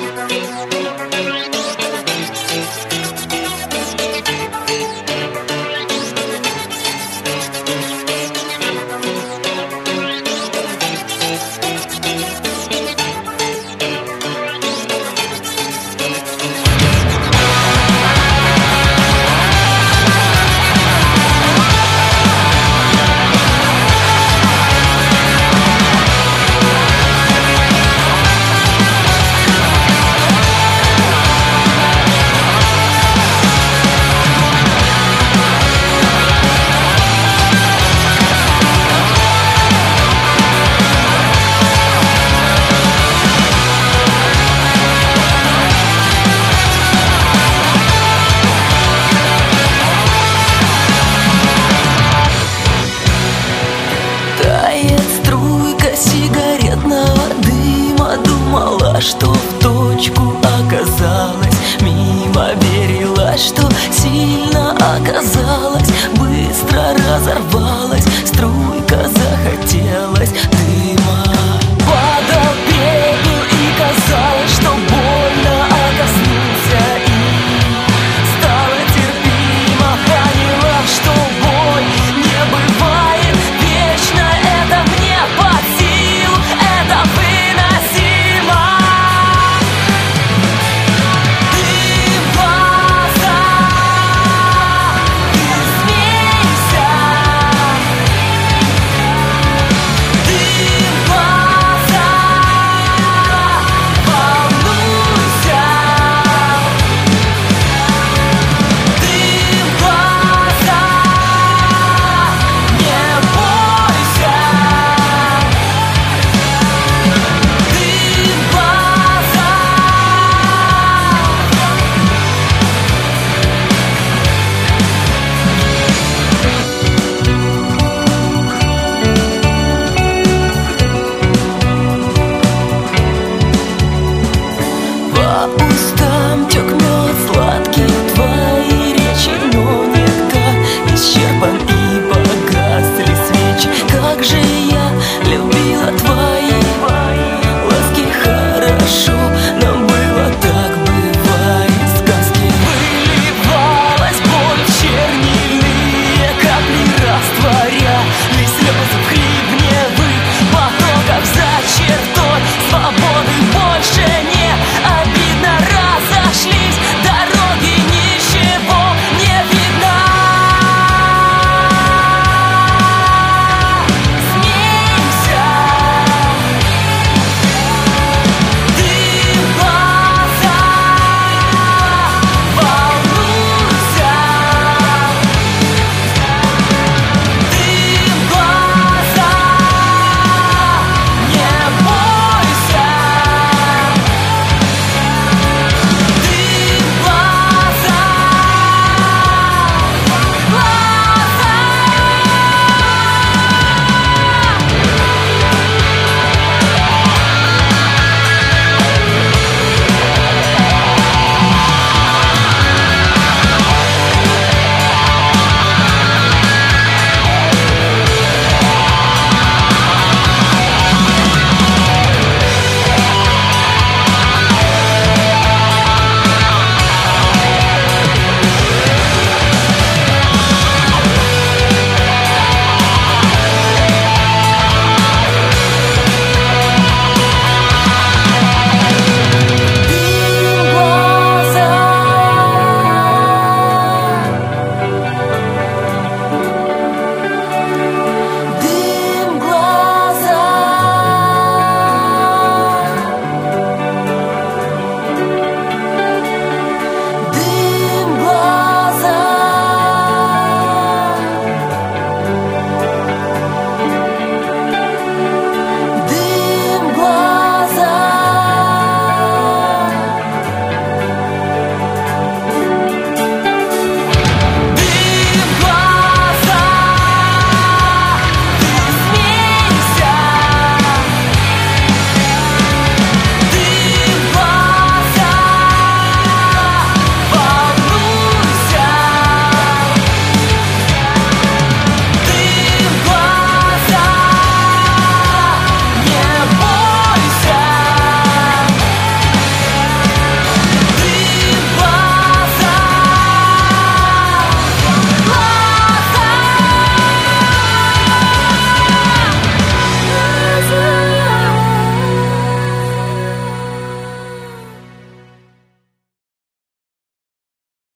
Думала, что в точку оказалась, мимо верила, что сильно оказалась, быстро разорвалась, струйка захотелось дыма. Падал пепел и казалось, что больно, а коснулся и стало терпимо. Поняла, что боль не бывает вечно, это мне под силу, это выносимо. Ты в глаза, ты смейся, ты в глаза, волнуйся, ты в глаза, не бойся, ты в глаза. По устам тек